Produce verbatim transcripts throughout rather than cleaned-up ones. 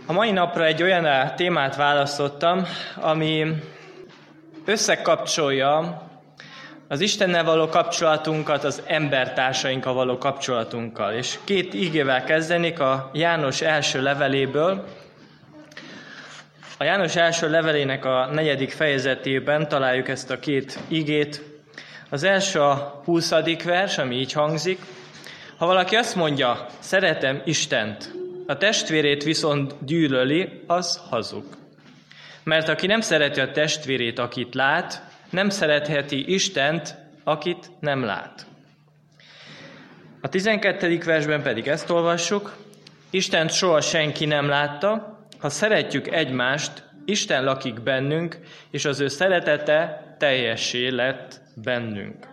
A mai napra egy olyan témát választottam, ami összekapcsolja az Istennel való kapcsolatunkat az embertársainkkal való kapcsolatunkkal. És két igével kezdenék a János első leveléből. A János első levelének a negyedik fejezetében találjuk ezt a két igét. Az első a huszadik vers, ami így hangzik. Ha valaki azt mondja, szeretem Istent, a testvérét viszont gyűlöli, az hazug. Mert aki nem szereti a testvérét, akit lát, nem szeretheti Istent, akit nem lát. A tizenkettedik versben pedig ezt olvassuk. Istent soha senki nem látta, ha szeretjük egymást, Isten lakik bennünk, és az ő szeretete teljessé lett bennünk.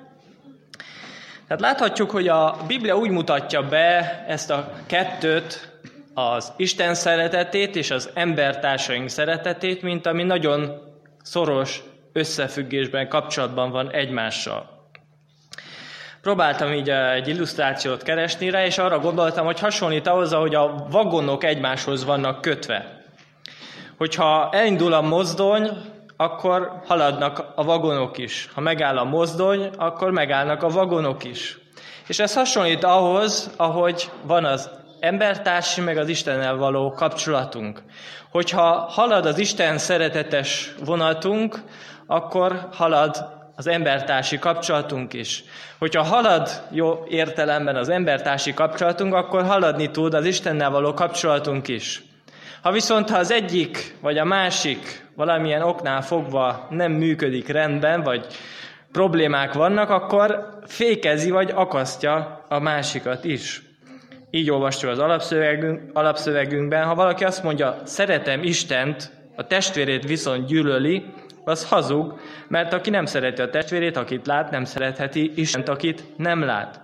Tehát láthatjuk, hogy a Biblia úgy mutatja be ezt a kettőt, az Isten szeretetét és az embertársaink szeretetét, mint ami nagyon szoros összefüggésben, kapcsolatban van egymással. Próbáltam így egy illusztrációt keresni rá, és arra gondoltam, hogy hasonlít ahhoz, ahogy a vagonok egymáshoz vannak kötve. Hogyha elindul a mozdony, akkor haladnak a vagonok is. Ha megáll a mozdony, akkor megállnak a vagonok is. És ez hasonlít ahhoz, ahogy van az embertársi, meg az Istennel való kapcsolatunk. Hogyha halad az Isten szeretetes vonatunk, akkor halad az embertársi kapcsolatunk is. Hogyha halad jó értelemben az embertársi kapcsolatunk, akkor haladni tud az Istennel való kapcsolatunk is. Ha viszont ha az egyik vagy a másik valamilyen oknál fogva nem működik rendben, vagy problémák vannak, akkor fékezi vagy akasztja a másikat is. Így olvastuk az alapszövegünk, alapszövegünkben, ha valaki azt mondja, szeretem Istent, a testvérét viszont gyűlöli, az hazug, mert aki nem szereti a testvérét, akit lát, nem szeretheti Istent, akit nem lát.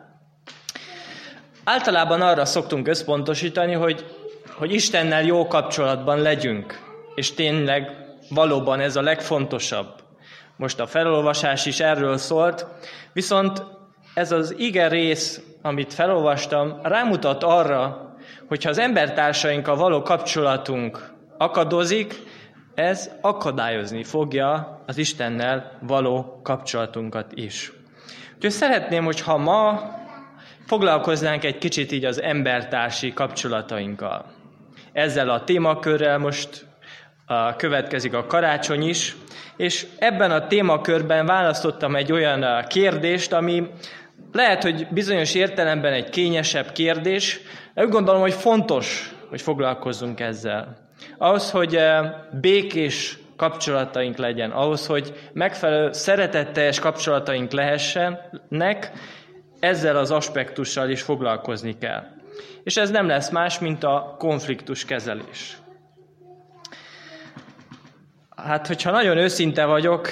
Általában arra szoktunk összpontosítani, hogy, hogy Istennel jó kapcsolatban legyünk, és tényleg valóban ez a legfontosabb. Most a felolvasás is erről szólt, viszont ez az ige rész, amit felolvastam, rámutat arra, hogyha az embertársainkkal való kapcsolatunk akadozik, ez akadályozni fogja az Istennel való kapcsolatunkat is. Úgyhogy szeretném, hogyha ma foglalkoznánk egy kicsit így az embertársi kapcsolatainkkal. Ezzel a témakörrel most uh, következik a karácsony is, és ebben a témakörben választottam egy olyan kérdést, ami lehet, hogy bizonyos értelemben egy kényesebb kérdés, de úgy gondolom, hogy fontos, hogy foglalkozzunk ezzel. Ahhoz, hogy békés kapcsolataink legyen, ahhoz, hogy megfelelő szeretetteljes kapcsolataink lehessenek, ezzel az aspektussal is foglalkozni kell. És ez nem lesz más, mint a konfliktus kezelés. Hát, hogyha nagyon őszinte vagyok,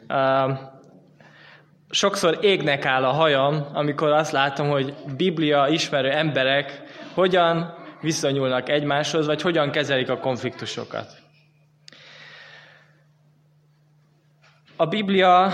sokszor égnek áll a hajam, amikor azt látom, hogy Biblia ismerő emberek hogyan viszonyulnak egymáshoz, vagy hogyan kezelik a konfliktusokat. A Biblia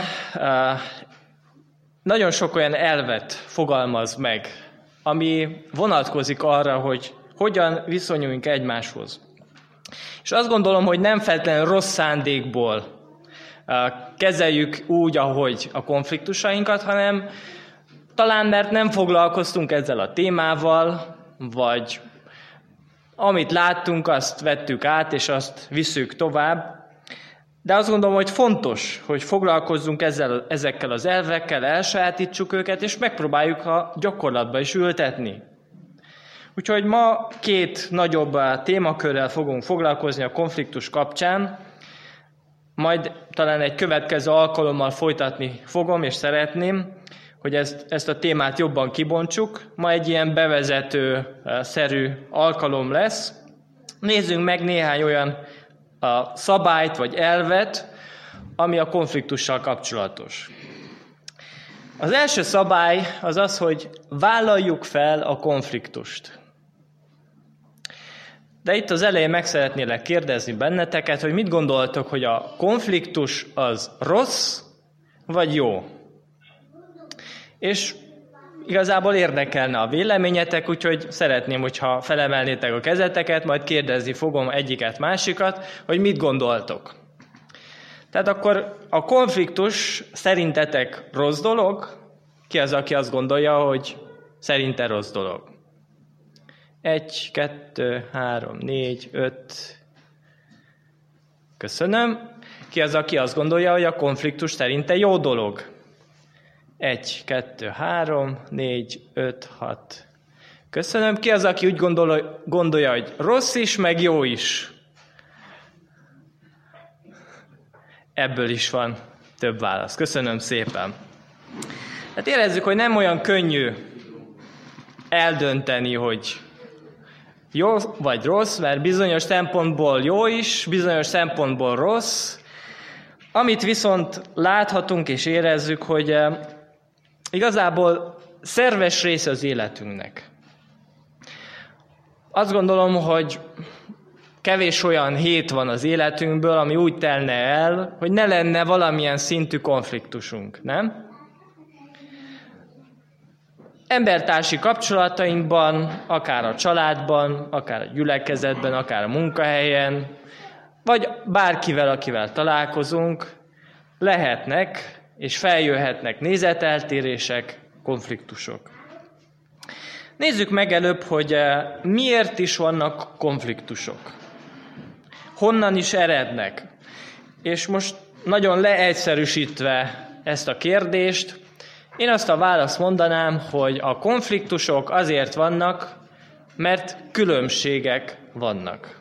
nagyon sok olyan elvet fogalmaz meg, ami vonatkozik arra, hogy hogyan viszonyuljunk egymáshoz. És azt gondolom, hogy nem feltétlenül rossz szándékból kezeljük úgy, ahogy a konfliktusainkat, hanem talán mert nem foglalkoztunk ezzel a témával, vagy amit láttunk, azt vettük át, és azt visszük tovább. De azt gondolom, hogy fontos, hogy foglalkozzunk ezzel, ezekkel az elvekkel, elsajátítsuk őket, és megpróbáljuk a gyakorlatba is ültetni. Úgyhogy ma két nagyobb témakörrel fogunk foglalkozni a konfliktus kapcsán, majd talán egy következő alkalommal folytatni fogom, és szeretném, hogy ezt, ezt a témát jobban kibontsuk. Ma egy ilyen bevezető-szerű alkalom lesz. Nézzünk meg néhány olyan a szabályt vagy elvet, ami a konfliktussal kapcsolatos. Az első szabály az az, hogy vállaljuk fel a konfliktust. De itt az elején meg szeretnélek kérdezni benneteket, hogy mit gondoltok, hogy a konfliktus az rossz vagy jó? És igazából érdekelne a véleményetek, úgyhogy szeretném, hogyha felemelnétek a kezeteket, majd kérdezni fogom egyiket, másikat, hogy mit gondoltok. Tehát akkor a konfliktus szerintetek rossz dolog? Ki az, aki azt gondolja, hogy szerinte rossz dolog? Egy, kettő, három, négy, öt. Köszönöm. Ki az, aki azt gondolja, hogy a konfliktus szerinte jó dolog? Egy, kettő, három, négy, öt, hat. Köszönöm. Ki az, aki úgy gondol, gondolja, hogy rossz is, meg jó is? Ebből is van több válasz. Köszönöm szépen. Hát érezzük, hogy nem olyan könnyű eldönteni, hogy jó vagy rossz, mert bizonyos szempontból jó is, bizonyos szempontból rossz. Amit viszont láthatunk és érezzük, hogy igazából szerves része az életünknek. Azt gondolom, hogy kevés olyan hét van az életünkből, ami úgy telne el, hogy ne lenne valamilyen szintű konfliktusunk, nem? Embertársi kapcsolatainkban, akár a családban, akár a gyülekezetben, akár a munkahelyen, vagy bárkivel, akivel találkozunk, lehetnek és feljöhetnek nézeteltérések, konfliktusok. Nézzük meg előbb, hogy miért is vannak konfliktusok. Honnan is erednek. És most nagyon leegyszerűsítve ezt a kérdést, én azt a választ mondanám, hogy a konfliktusok azért vannak, mert különbségek vannak.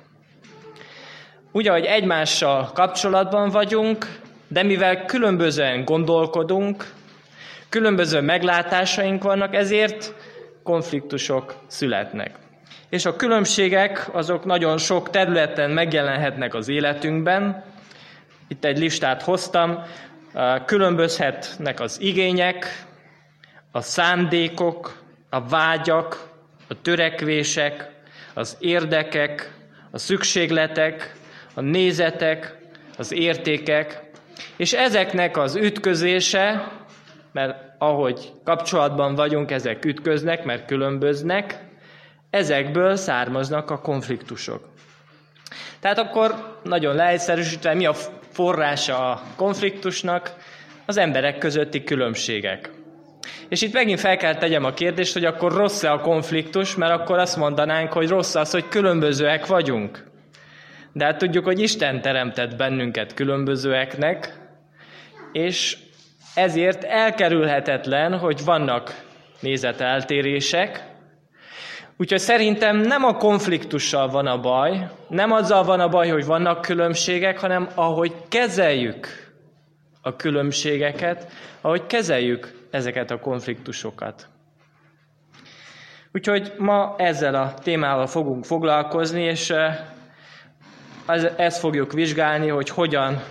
Ugye, hogy egymással kapcsolatban vagyunk, de mivel különbözően gondolkodunk, különböző meglátásaink vannak, ezért konfliktusok születnek. És a különbségek azok nagyon sok területen megjelenhetnek az életünkben. Itt egy listát hoztam. Különbözhetnek az igények, a szándékok, a vágyak, a törekvések, az érdekek, a szükségletek, a nézetek, az értékek, és ezeknek az ütközése, mert ahogy kapcsolatban vagyunk, ezek ütköznek, mert különböznek, ezekből származnak a konfliktusok. Tehát akkor nagyon leegyszerűsítve, mi a forrása a konfliktusnak? Az emberek közötti különbségek. És itt megint fel kell tegyem a kérdést, hogy akkor rossz-e a konfliktus, mert akkor azt mondanánk, hogy rossz az, hogy különbözőek vagyunk. De hát tudjuk, hogy Isten teremtett bennünket különbözőeknek, és ezért elkerülhetetlen, hogy vannak nézeteltérések. Úgyhogy szerintem nem a konfliktussal van a baj, nem azzal van a baj, hogy vannak különbségek, hanem ahogy kezeljük a különbségeket, ahogy kezeljük ezeket a konfliktusokat. Úgyhogy ma ezzel a témával fogunk foglalkozni, és ezt fogjuk vizsgálni, hogy hogyan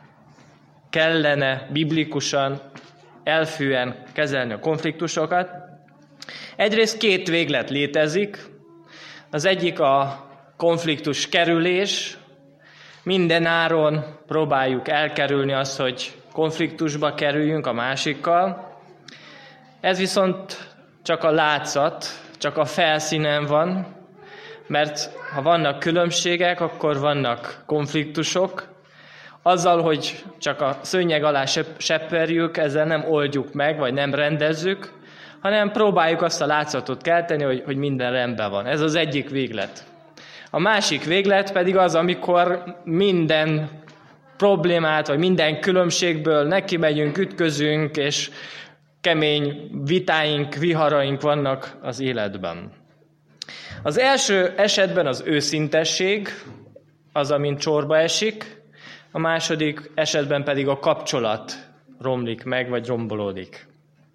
kellene biblikusan, elfűen kezelni a konfliktusokat. Egyrészt két véglet létezik. Az egyik a konfliktus kerülés. Minden áron próbáljuk elkerülni azt, hogy konfliktusba kerüljünk a másikkal. Ez viszont csak a látszat, csak a felszínen van, mert ha vannak különbségek, akkor vannak konfliktusok. Azzal, hogy csak a szőnyeg alá sepperjük, ezzel nem oldjuk meg, vagy nem rendezzük, hanem próbáljuk azt a látszatot kelteni, hogy, hogy minden rendben van. Ez az egyik véglet. A másik véglet pedig az, amikor minden problémát, vagy minden különbségből neki megyünk, ütközünk, és kemény vitáink, viharaink vannak az életben. Az első esetben az őszintesség, az, amint csorba esik, a második esetben pedig a kapcsolat romlik meg, vagy rombolódik.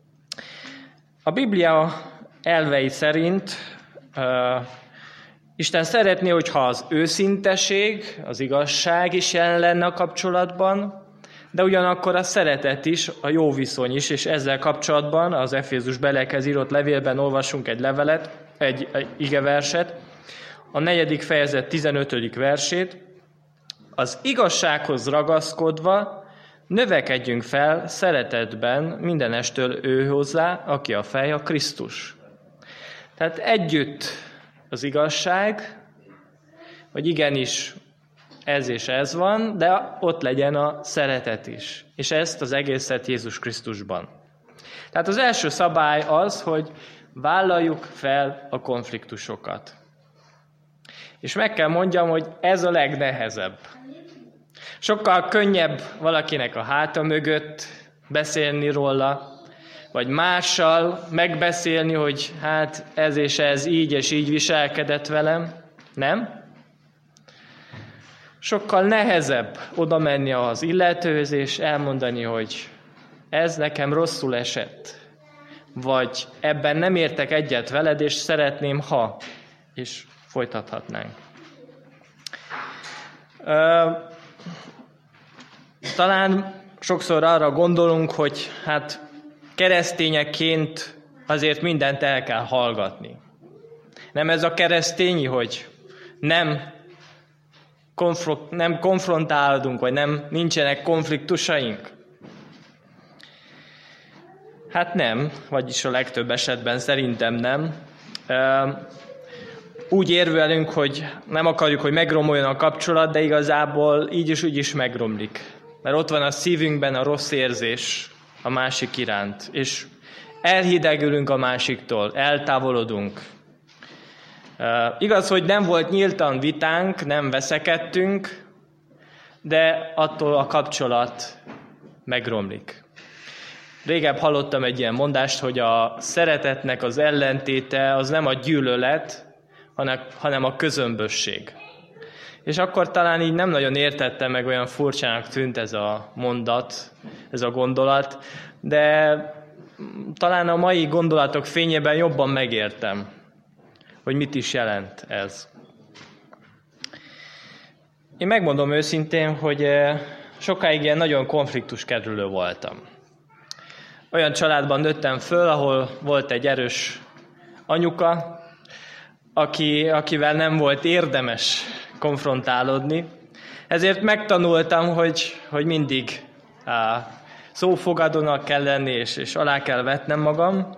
A Biblia elvei szerint uh, Isten szeretné, hogyha az őszinteség, az igazság is jelen lenne a kapcsolatban, de ugyanakkor a szeretet is, a jó viszony is, és ezzel kapcsolatban az Efézus belekhez írott levélben olvasunk egy levelet, egy, egy igeverset, a negyedik fejezet tizenötödik versét. Az igazsághoz ragaszkodva Növekedjünk fel szeretetben mindenestől ő hozzá, aki a fej, a Krisztus. Tehát együtt az igazság, hogy igenis ez és ez van, de ott legyen a szeretet is. És ezt az egészet Jézus Krisztusban. Tehát az első szabály az, hogy vállaljuk fel a konfliktusokat. És meg kell mondjam, hogy ez a legnehezebb. Sokkal könnyebb valakinek a háta mögött beszélni róla, vagy mással megbeszélni, hogy hát ez és ez így és így viselkedett velem. Nem? Sokkal nehezebb oda menni az illetőhöz és elmondani, hogy ez nekem rosszul esett, vagy ebben nem értek egyet veled, és szeretném, ha, és folytathatnánk. Talán sokszor arra gondolunk, hogy hát keresztényekként azért mindent el kell hallgatni. Nem ez a keresztényi, hogy nem, konfro- nem konfrontálódunk, vagy nem nincsenek konfliktusaink? Hát nem, vagyis a legtöbb esetben szerintem nem. Úgy érvelünk, hogy nem akarjuk, hogy megromoljon a kapcsolat, de igazából így is úgy is megromlik. Mert ott van a szívünkben a rossz érzés a másik iránt, és elhidegülünk a másiktól, eltávolodunk. Igaz, hogy nem volt nyíltan vitánk, nem veszekedtünk, de attól a kapcsolat megromlik. Régebb hallottam egy ilyen mondást, hogy a szeretetnek az ellentéte az nem a gyűlölet, hanem a közömbösség. És akkor talán így nem nagyon értettem meg, olyan furcsának tűnt ez a mondat, ez a gondolat, de talán a mai gondolatok fényében jobban megértem, hogy mit is jelent ez. Én megmondom őszintén, hogy sokáig ilyen nagyon konfliktuskerülő voltam. Olyan családban nőttem föl, ahol volt egy erős anyuka, aki, akivel nem volt érdemes konfrontálódni. Ezért megtanultam, hogy, hogy mindig á, szófogadónak kell lenni, és, és alá kell vetnem magam.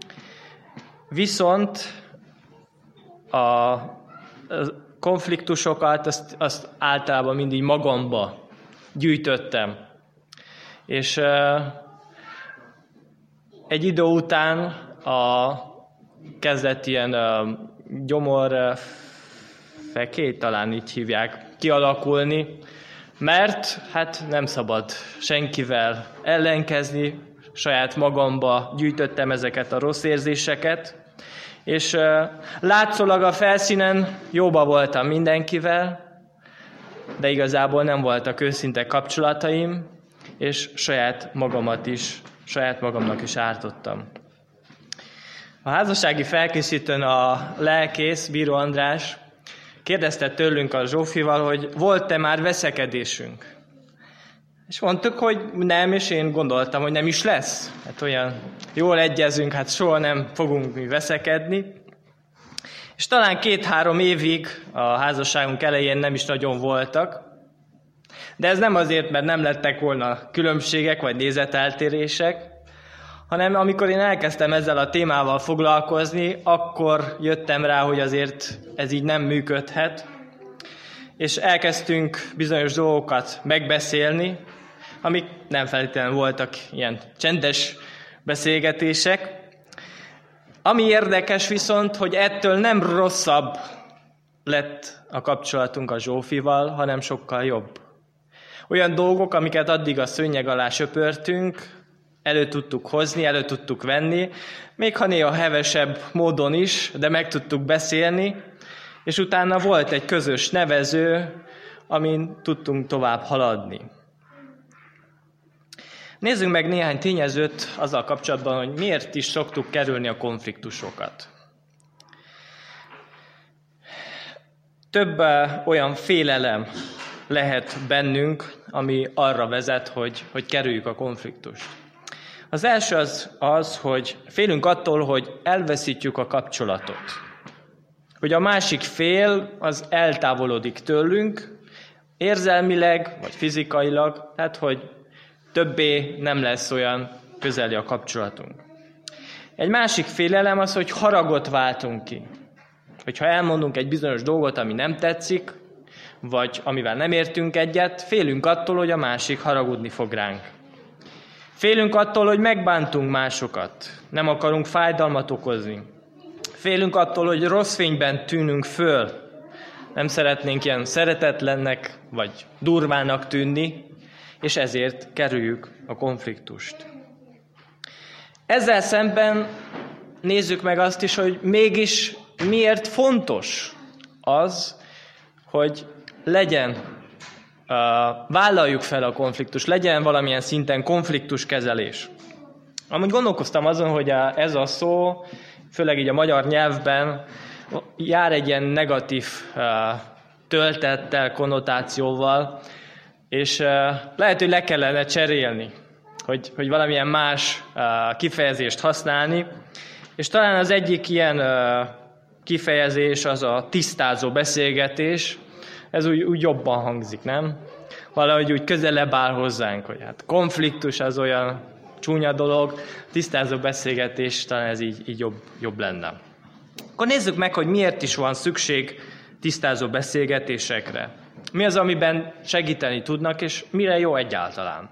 Viszont a, a konfliktusokat azt, azt általában mindig magamba gyűjtöttem. És uh, egy idő után a kezdett ilyen uh, gyomor uh, fekély, talán így hívják, kialakulni, mert hát nem szabad senkivel ellenkezni, saját magamba gyűjtöttem ezeket a rossz érzéseket, és uh, látszólag a felszínen jóba voltam mindenkivel, de igazából nem voltak őszinte kapcsolataim, és saját magamat is, saját magamnak is ártottam. A házassági felkészítőn a lelkész, Bíró András kérdezte tőlünk a Zsófival, hogy volt-e már veszekedésünk. És mondtuk, hogy nem, és én gondoltam, hogy nem is lesz. Hát olyan jól egyezünk, hát soha nem fogunk mi veszekedni. És talán két-három évig a házasságunk elején nem is nagyon voltak. De ez nem azért, mert nem lettek volna különbségek vagy nézeteltérések, hanem amikor én elkezdtem ezzel a témával foglalkozni, akkor jöttem rá, hogy azért ez így nem működhet, és elkezdtünk bizonyos dolgokat megbeszélni, amik nem feltétlenül voltak ilyen csendes beszélgetések. Ami érdekes viszont, hogy ettől nem rosszabb lett a kapcsolatunk a Zsófival, hanem sokkal jobb. Olyan dolgok, amiket addig a szőnyeg alá söpörtünk, elő tudtuk hozni, elő tudtuk venni, még ha néha hevesebb módon is, de meg tudtuk beszélni, és utána volt egy közös nevező, amin tudtunk tovább haladni. Nézzünk meg néhány tényezőt azzal kapcsolatban, hogy miért is szoktuk kerülni a konfliktusokat. Több olyan félelem lehet bennünk, ami arra vezet, hogy, hogy kerüljük a konfliktust. Az első az, az, hogy félünk attól, hogy elveszítjük a kapcsolatot. Hogy a másik fél az eltávolodik tőlünk, érzelmileg vagy fizikailag, tehát hogy többé nem lesz olyan közeli a kapcsolatunk. Egy másik félelem az, hogy haragot váltunk ki. Hogyha elmondunk egy bizonyos dolgot, ami nem tetszik, vagy amivel nem értünk egyet, félünk attól, hogy a másik haragudni fog ránk. Félünk attól, hogy megbántunk másokat, nem akarunk fájdalmat okozni. Félünk attól, hogy rossz fényben tűnünk föl, nem szeretnénk ilyen szeretetlennek vagy durvának tűnni, és ezért kerüljük a konfliktust. Ezzel szemben nézzük meg azt is, hogy mégis miért fontos az, hogy legyen, uh, vállaljuk fel a konfliktust, legyen valamilyen szinten konfliktuskezelés. Amúgy gondolkoztam azon, hogy a, ez a szó, főleg így a magyar nyelvben jár egy ilyen negatív uh, töltettel, konnotációval, és uh, lehet, hogy le kellene cserélni, hogy, hogy valamilyen más uh, kifejezést használni, és talán az egyik ilyen uh, kifejezés az a tisztázó beszélgetés, ez úgy, úgy jobban hangzik, nem? Valahogy úgy közelebb áll hozzánk, hogy hát konfliktus az olyan csúnya dolog, tisztázó beszélgetés, talán ez így, így jobb, jobb lenne. Akkor nézzük meg, hogy miért is van szükség tisztázó beszélgetésekre. Mi az, amiben segíteni tudnak, és mire jó egyáltalán?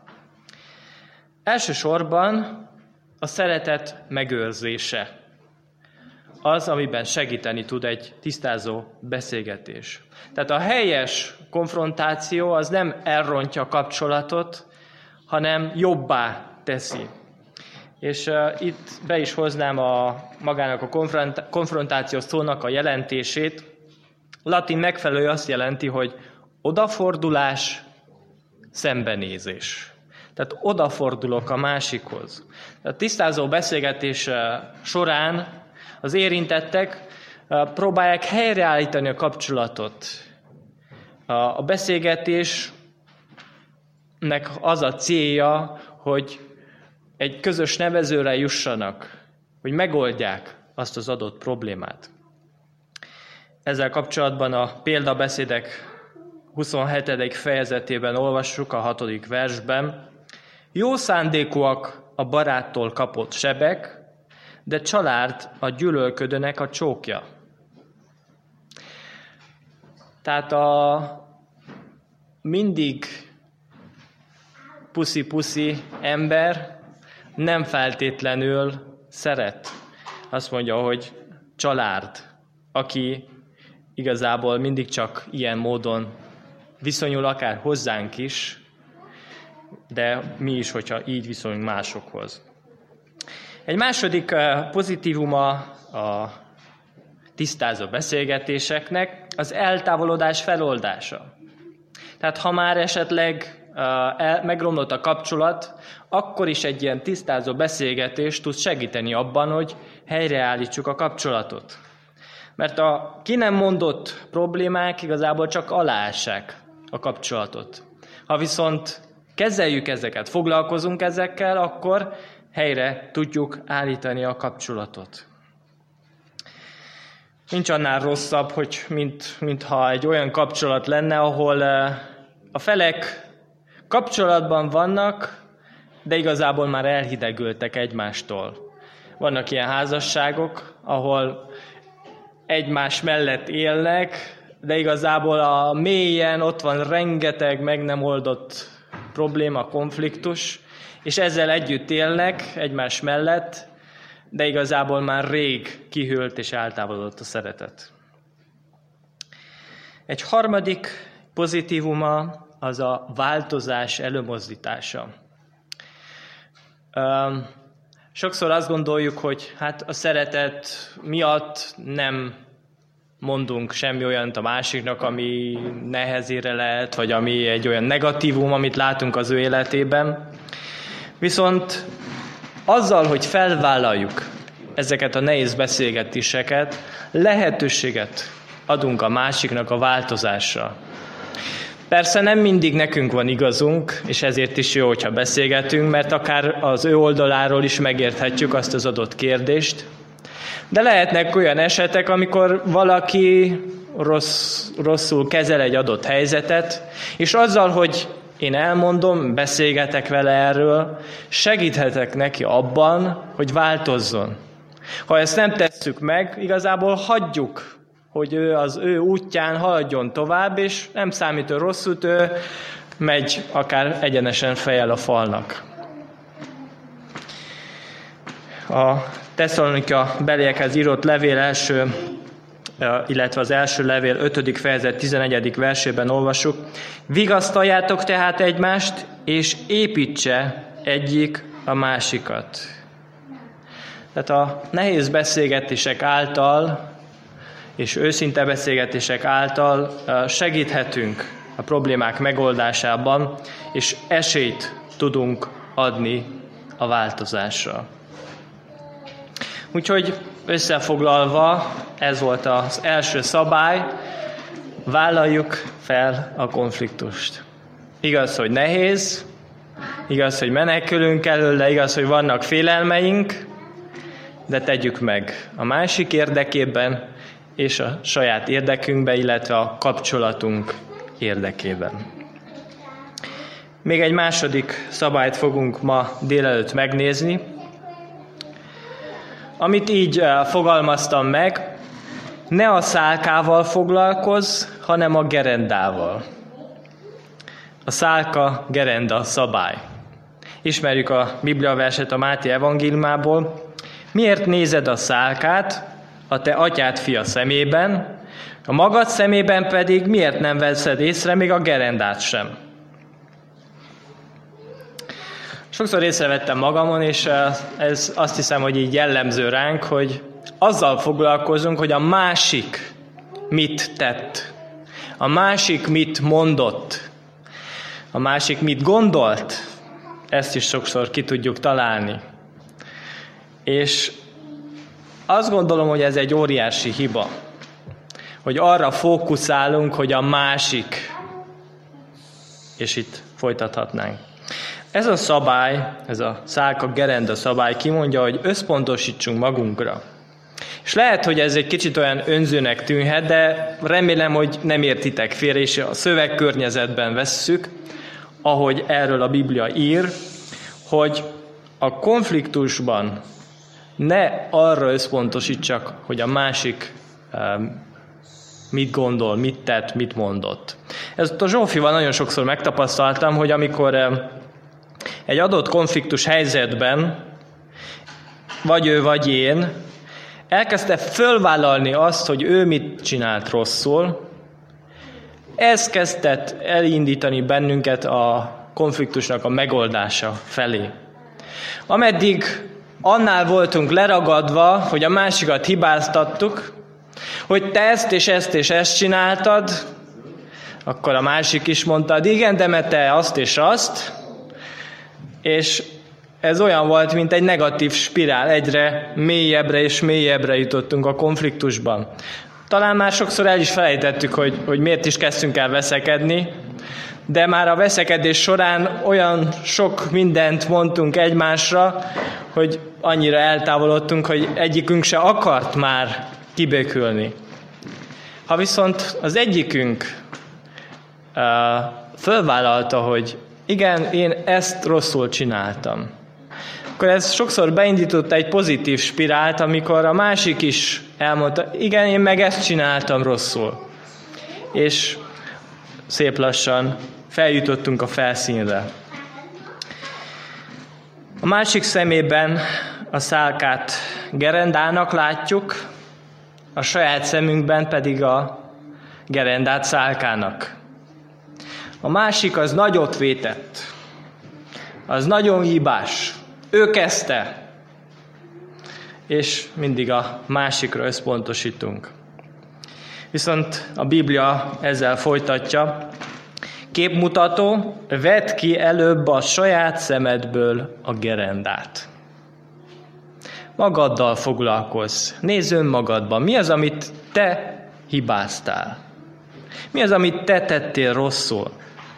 Elsősorban a szeretet megőrzése az, amiben segíteni tud egy tisztázó beszélgetés. Tehát a helyes konfrontáció az nem elrontja a kapcsolatot, hanem jobbá teszi. És uh, itt be is hoznám a, magának a konfront, konfrontáció szónak a jelentését. Latin megfelelő azt jelenti, hogy odafordulás, szembenézés. Tehát odafordulok a másikhoz. A tisztázó beszélgetés során az érintettek próbálják helyreállítani a kapcsolatot. A beszélgetésnek az a célja, hogy egy közös nevezőre jussanak, hogy megoldják azt az adott problémát. Ezzel kapcsolatban a példabeszédek huszonhetedik fejezetében olvassuk a hatodik versben. Jó szándékúak a baráttól kapott sebek, de család a gyűlölködőnek a csókja. Tehát a mindig puszi-puszi ember nem feltétlenül szeret. Azt mondja, hogy család, aki igazából mindig csak ilyen módon viszonyul akár hozzánk is, de mi is, hogyha így viszonyulunk másokhoz. Egy második pozitívuma a tisztázó beszélgetéseknek az eltávolodás feloldása. Tehát ha már esetleg megromlott a kapcsolat, akkor is egy ilyen tisztázó beszélgetés tud segíteni abban, hogy helyreállítsuk a kapcsolatot. Mert a ki nem mondott problémák igazából csak aláássák a kapcsolatot. Ha viszont kezeljük ezeket, foglalkozunk ezekkel, akkor helyre tudjuk állítani a kapcsolatot. Nincs annál rosszabb, hogy mint, mintha egy olyan kapcsolat lenne, ahol a felek kapcsolatban vannak, de igazából már elhidegültek egymástól. Vannak ilyen házasságok, ahol egymás mellett élnek, de igazából a mélyen ott van rengeteg meg nem oldott probléma, konfliktus, és ezzel együtt élnek egymás mellett, de igazából már rég kihűlt és eltávolodott a szeretet. Egy harmadik pozitívuma az a változás előmozdítása. Sokszor azt gondoljuk, hogy hát a szeretet miatt nem mondunk semmi olyant a másiknak, ami nehezére lehet, vagy ami egy olyan negatívum, amit látunk az ő életében. Viszont azzal, hogy felvállaljuk ezeket a nehéz beszélgetéseket, lehetőséget adunk a másiknak a változásra. Persze nem mindig nekünk van igazunk, és ezért is jó, hogyha beszélgetünk, mert akár az ő oldaláról is megérthetjük azt az adott kérdést. De lehetnek olyan esetek, amikor valaki rossz, rosszul kezel egy adott helyzetet, és azzal, hogy én elmondom, beszélgetek vele erről, segíthetek neki abban, hogy változzon. Ha ezt nem tesszük meg, igazából hagyjuk, hogy ő az ő útján haladjon tovább, és nem számít, hogy rossz út, ő megy akár egyenesen fejjel a falnak. A Tesszalonika beliekhez írott levél első, illetve az első levél ötödik fejezet tizenegyedik versében olvassuk: vigasztaljátok tehát egymást, és építse egyik a másikat. Tehát a nehéz beszélgetések által és őszinte beszélgetések által segíthetünk a problémák megoldásában, és esélyt tudunk adni a változásra. Úgyhogy összefoglalva, ez volt az első szabály: vállaljuk fel a konfliktust. Igaz, hogy nehéz, igaz, hogy menekülünk előle, igaz, hogy vannak félelmeink, de tegyük meg a másik érdekében, és a saját érdekünkbe, illetve a kapcsolatunk érdekében. Még egy második szabályt fogunk ma délelőtt megnézni, amit így fogalmaztam meg: ne a szálkával foglalkozz, hanem a gerendával. A szálka, gerenda szabály. Ismerjük a bibliaverset a Máté evangéliumából. Miért nézed a szálkát a te atyád fia szemében, a magad szemében pedig miért nem veszed észre még a gerendát sem? Sokszor észrevettem magamon, és ez azt hiszem, hogy így jellemző ránk, hogy azzal foglalkozunk, hogy a másik mit tett, a másik mit mondott, a másik mit gondolt, ezt is sokszor ki tudjuk találni. És azt gondolom, hogy ez egy óriási hiba, hogy arra fókuszálunk, hogy a másik, és itt folytathatnánk. Ez a szabály, ez a szálka gerenda szabály kimondja, hogy összpontosítsunk magunkra. És lehet, hogy ez egy kicsit olyan önzőnek tűnhet, de remélem, hogy nem értitek félre, és a szövegkörnyezetben vesszük, ahogy erről a Biblia ír, hogy a konfliktusban ne arra összpontosítsak, hogy a másik um, mit gondol, mit tett, mit mondott. Ezt a Zsófival nagyon sokszor megtapasztaltam, hogy amikor um, egy adott konfliktus helyzetben, vagy ő, vagy én, elkezdte fölvállalni azt, hogy ő mit csinált rosszul, ez kezdett elindítani bennünket a konfliktusnak a megoldása felé. Ameddig annál voltunk leragadva, hogy a másikat hibáztattuk, hogy te ezt és ezt és ezt csináltad, akkor a másik is mondta, igen, de mert te azt és azt, és ez olyan volt, mint egy negatív spirál, egyre mélyebbre és mélyebbre jutottunk a konfliktusban. Talán már sokszor el is felejtettük, hogy, hogy miért is kezdtünk el veszekedni, de már a veszekedés során olyan sok mindent mondtunk egymásra, hogy annyira eltávolodtunk, hogy egyikünk se akart már kibékülni. Ha viszont az egyikünk uh, fölvállalta, hogy igen, én ezt rosszul csináltam, akkor ez sokszor beindította egy pozitív spirált, amikor a másik is elmondta, igen, én meg ezt csináltam rosszul. És szép lassan feljutottunk a felszínre. A másik szemében a szálkát gerendának látjuk, a saját szemünkben pedig a gerendát szálkának. A másik az nagyot vétett, az nagyon hibás, ő kezdte, és mindig a másikra összpontosítunk. Viszont a Biblia ezzel folytatja, képmutató, vedd ki előbb a saját szemedből a gerendát. Magaddal foglalkozz, nézz önmagadba, mi az, amit te hibáztál? Mi az, amit te tettél rosszul?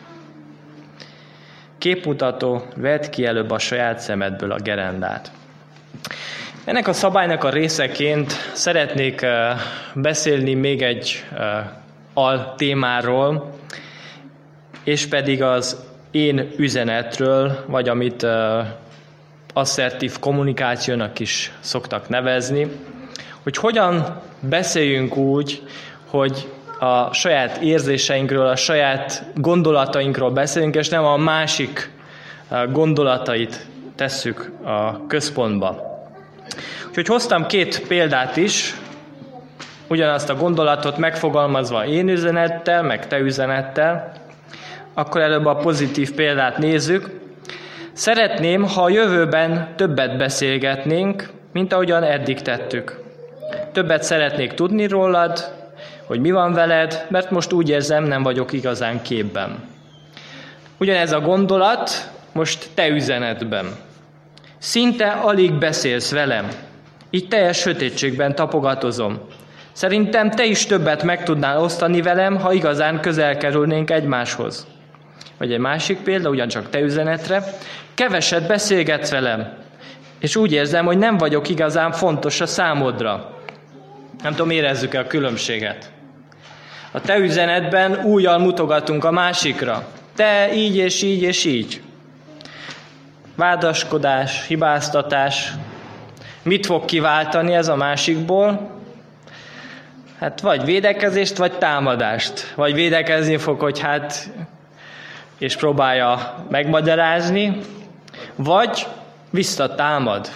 Képmutató, vedd ki előbb a saját szemedből a gerendát. Ennek a szabálynak a részeként szeretnék beszélni még egy al témáról, és pedig az én üzenetről, vagy amit asszertív kommunikációnak is szoktak nevezni, hogy hogyan beszéljünk úgy, hogy a saját érzéseinkről, a saját gondolatainkról beszélünk, és nem a másik gondolatait tesszük a központba. Úgyhogy hoztam két példát is, ugyanazt a gondolatot megfogalmazva én üzenettel, meg te üzenettel. Akkor előbb a pozitív példát nézzük. Szeretném, ha a jövőben többet beszélgetnénk, mint ahogyan eddig tettük. Többet szeretnék tudni rólad, hogy mi van veled, mert most úgy érzem, nem vagyok igazán képben. Ugyanez a gondolat most te üzenetben. Szinte alig beszélsz velem, így teljes sötétségben tapogatozom. Szerintem te is többet meg tudnál osztani velem, ha igazán közel kerülnénk egymáshoz. Vagy egy másik példa, ugyancsak te üzenetre. Keveset beszélgetsz velem, és úgy érzem, hogy nem vagyok igazán fontos a számodra. Nem tudom, érezzük-e a különbséget. A te üzenetben újjal mutogatunk a másikra. Te így és így és így. Vádaskodás, hibáztatás. Mit fog kiváltani ez a másikból? Hát vagy védekezést, vagy támadást. Vagy védekezni fog, hogy hát, és próbálja megmagyarázni, vagy visszatámad.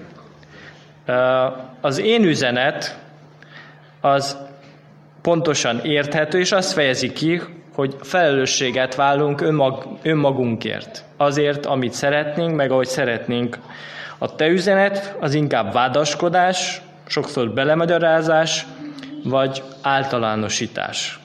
Az én üzenet az pontosan érthető, és azt fejezi ki, hogy felelősséget vállunk önmag, önmagunkért. Azért, amit szeretnénk, meg ahogy szeretnénk. A te üzenet az inkább vádaskodás, sokszor belemagyarázás, vagy általánosítás.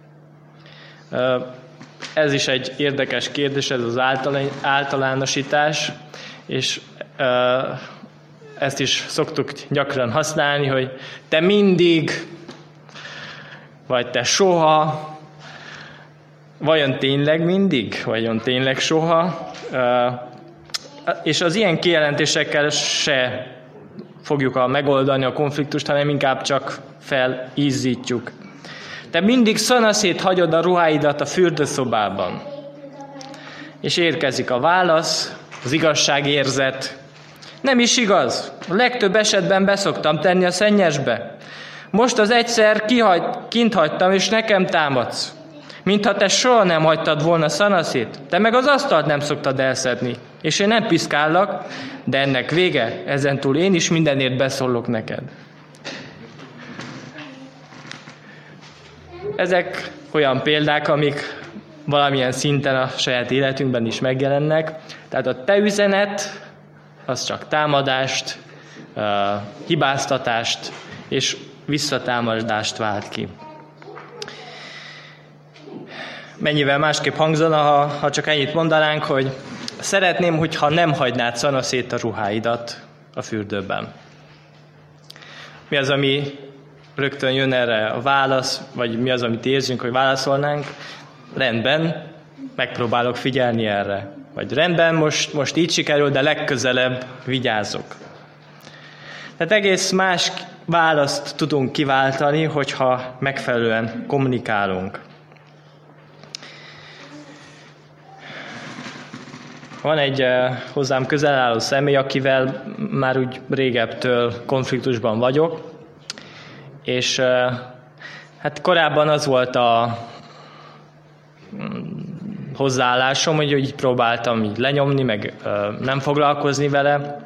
Ez is egy érdekes kérdés, ez az általánosítás, és ezt is szoktuk gyakran használni, hogy te mindig, vagy te soha, vajon tényleg mindig, vajon tényleg soha, és az ilyen kijelentésekkel se fogjuk megoldani a konfliktust, hanem inkább csak felízzítjuk. Te mindig szanaszét hagyod a ruháidat a fürdőszobában. És érkezik a válasz, az igazságérzet. Nem is igaz. A legtöbb esetben beszoktam tenni a szennyesbe. Most az egyszer kihagy, kint hagytam, és nekem támadsz. Mintha te soha nem hagytad volna szanaszét. Te meg az asztalt nem szoktad elszedni. És én nem piszkállak, de ennek vége. Ezentúl én is mindenért beszólok neked. Ezek olyan példák, amik valamilyen szinten a saját életünkben is megjelennek. Tehát a te üzenet, az csak támadást, hibáztatást és visszatámadást vált ki. Mennyivel másképp hangzana, ha, ha csak ennyit mondanánk, hogy szeretném, hogyha nem hagynád szanaszét a ruháidat a fürdőben. Mi az, ami rögtön jön erre a válasz, vagy mi az, amit érzünk, hogy válaszolnánk? Rendben, megpróbálok figyelni erre. Vagy rendben, most, most így sikerül, de legközelebb vigyázok. Tehát egész más választ tudunk kiváltani, hogyha megfelelően kommunikálunk. Van egy uh, hozzám közel álló személy, akivel már úgy régebbtől konfliktusban vagyok, és uh, hát korábban az volt a um, hozzáállásom, hogy így próbáltam így lenyomni, meg uh, nem foglalkozni vele,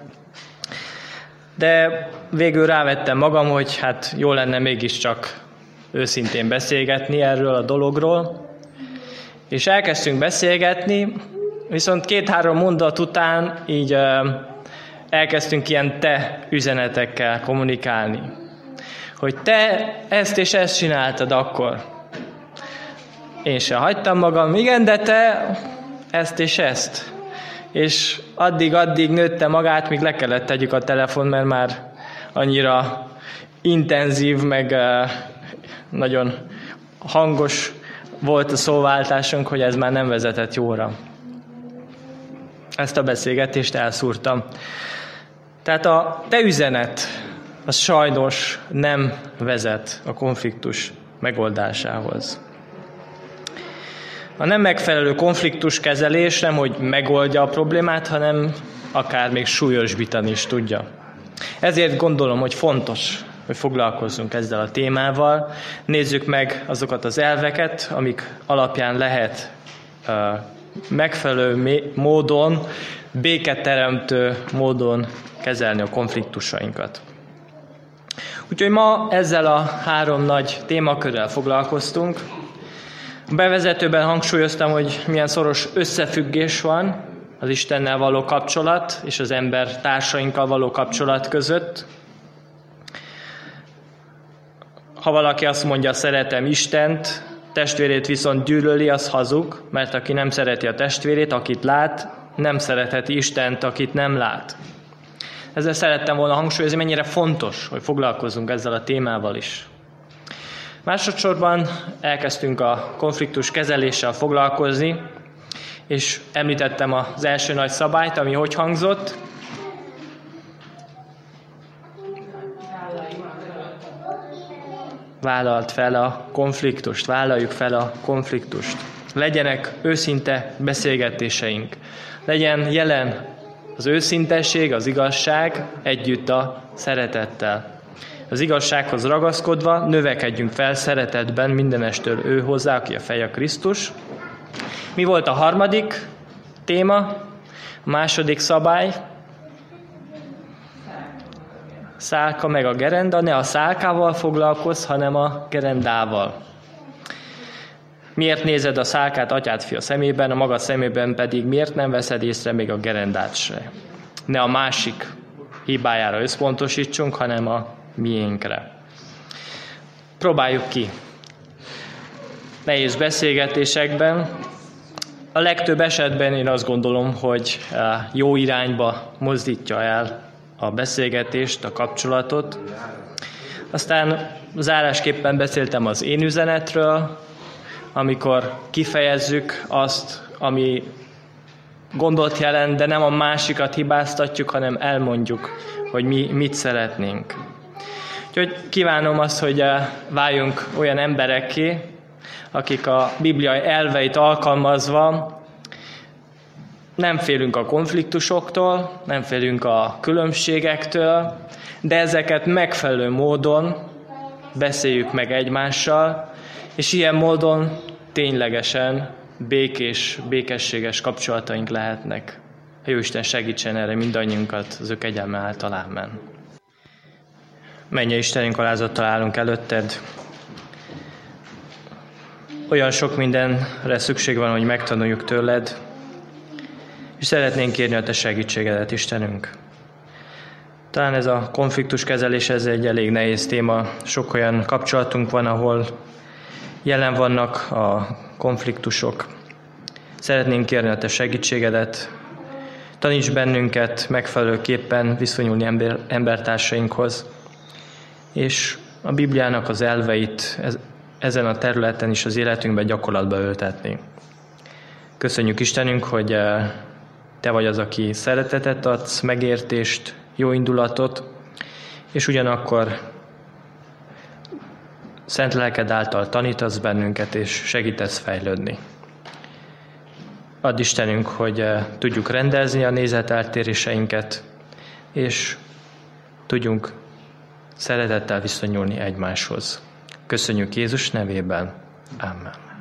de végül rávettem magam, hogy hát jó lenne mégiscsak őszintén beszélgetni erről a dologról, és elkezdtünk beszélgetni, viszont két-három mondat után így uh, elkezdtünk ilyen te üzenetekkel kommunikálni. Hogy te ezt és ezt csináltad akkor. Én se hagytam magam, igen, de te ezt és ezt. És addig-addig nőtte magát, míg le kellett tegyük a telefon, mert már annyira intenzív, meg uh, nagyon hangos volt a szóváltásunk, hogy ez már nem vezetett jóra. Ezt a beszélgetést elszúrtam. Tehát a te üzenet, az sajnos nem vezet a konfliktus megoldásához. A nem megfelelő konfliktuskezelés nem, hogy megoldja a problémát, hanem akár még súlyosbítani is tudja. Ezért gondolom, hogy fontos, hogy foglalkozzunk ezzel a témával. Nézzük meg azokat az elveket, amik alapján lehet uh, megfelelő módon, béketeremtő módon kezelni a konfliktusainkat. Úgyhogy ma ezzel a három nagy témakörrel foglalkoztunk. A bevezetőben hangsúlyoztam, hogy milyen szoros összefüggés van az Istennel való kapcsolat és az ember társainkkal való kapcsolat között. Ha valaki azt mondja, szeretem Istent, testvérét viszont gyűlöli, az hazug, mert aki nem szereti a testvérét, akit lát, nem szeretheti Istent, akit nem lát. Ezzel szerettem volna hangsúlyozni, mennyire fontos, hogy foglalkozzunk ezzel a témával is. Másodszorban elkezdtünk a konfliktus kezeléssel foglalkozni, és említettem az első nagy szabályt, ami hogy hangzott? Vállalt fel a konfliktust, vállaljuk fel a konfliktust. Legyenek őszinte beszélgetéseink. Legyen jelen az őszintesség, az igazság együtt a szeretettel. Az igazsághoz ragaszkodva növekedjünk fel szeretetben mindenestől ő hozzá, aki a fej, a Krisztus. Mi volt a harmadik téma? A második szabály? Szálka meg a gerenda. Ne a szálkával foglalkozz, hanem a gerendával. Miért nézed a szálkát atyád fia szemében, a maga szemében pedig miért nem veszed észre még a gerendát se? Ne a másik hibájára összpontosítsunk, hanem a miénkre. Próbáljuk ki. Nehéz beszélgetésekben. A legtöbb esetben én azt gondolom, hogy jó irányba mozdítja el a beszélgetést, a kapcsolatot. Aztán zárásképpen beszéltem az én üzenetről, amikor kifejezzük azt, ami gondot jelent, de nem a másikat hibáztatjuk, hanem elmondjuk, hogy mi mit szeretnénk. Úgyhogy kívánom azt, hogy váljunk olyan emberekké, akik a Biblia elveit alkalmazva nem félünk a konfliktusoktól, nem félünk a különbségektől, de ezeket megfelelő módon beszéljük meg egymással, és ilyen módon ténylegesen békés, békességes kapcsolataink lehetnek. A Jóisten segítsen erre mindannyiunkat az ő kegyelme által, ámen. Mennyei Istenünk, alázattal állunk előtted. Olyan sok mindenre szükség van, hogy megtanuljuk tőled, és szeretnénk kérni a te segítségedet, Istenünk. Talán ez a konfliktuskezelés, ez egy elég nehéz téma. Sok olyan kapcsolatunk van, ahol jelen vannak a konfliktusok. Szeretnénk kérni a te segítségedet. Taníts bennünket megfelelőképpen viszonyulni ember, embertársainkhoz, és a Bibliának az elveit ez, ezen a területen is az életünkben gyakorlatba ültetni. Köszönjük Istenünk, hogy te vagy az, aki szeretetet adsz, megértést, jó indulatot, és ugyanakkor szent lelked által tanítasz bennünket, és segítesz fejlődni. Add Istenünk, hogy tudjuk rendezni a nézeteltéréseinket, és tudjunk szeretettel viszonyulni egymáshoz. Köszönjük Jézus nevében. Amen.